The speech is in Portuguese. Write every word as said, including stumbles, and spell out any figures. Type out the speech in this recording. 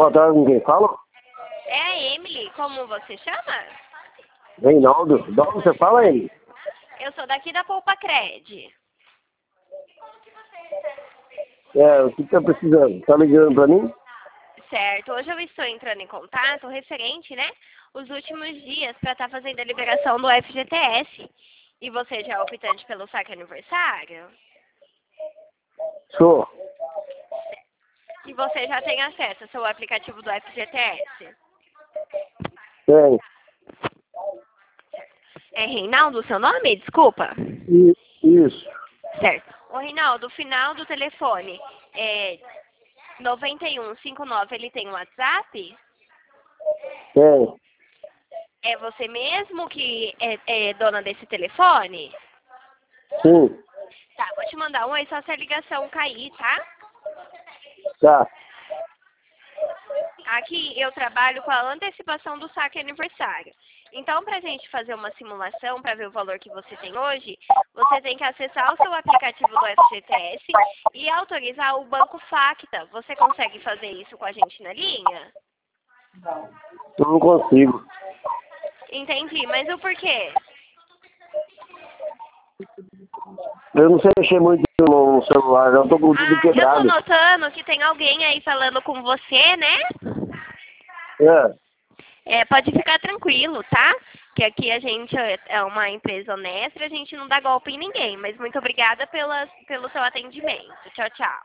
Boa tarde, com quem fala? É a Emily, como você chama? Reinaldo. De onde você fala, Emily? Eu sou daqui da Poupa Cred. É, o que tá precisando? Tá ligando pra mim? Certo, hoje eu estou entrando em contato referente, né, os últimos dias para estar fazendo a liberação do F G T S. E você já é optante pelo saque aniversário? Sou. E você já tem acesso ao seu aplicativo do F G T S? Tem. É Reinaldo o seu nome? Desculpa. I- Isso. Certo. Ô Reinaldo, o final do telefone é noventa e um cinquenta e nove, ele tem um WhatsApp? Tem. É você mesmo que é, é dona desse telefone? Sim. Tá, vou te mandar um aí só se a ligação cair, tá? Tá. Aqui eu trabalho com a antecipação do saque aniversário. Então, para a gente fazer uma simulação para ver o valor que você tem hoje, você tem que acessar o seu aplicativo do F G T S e autorizar o Banco Facta. Você consegue fazer isso com a gente na linha? Eu não consigo. Entendi, mas o porquê? Eu não sei mexer muito no celular, eu tô com tudo Ah, eu tô quebrado. notando que tem alguém aí falando com você, né? É. É, pode ficar tranquilo, tá? Que aqui a gente é uma empresa honesta, a gente não dá golpe em ninguém. Mas muito obrigada pela, pelo seu atendimento. Tchau, tchau.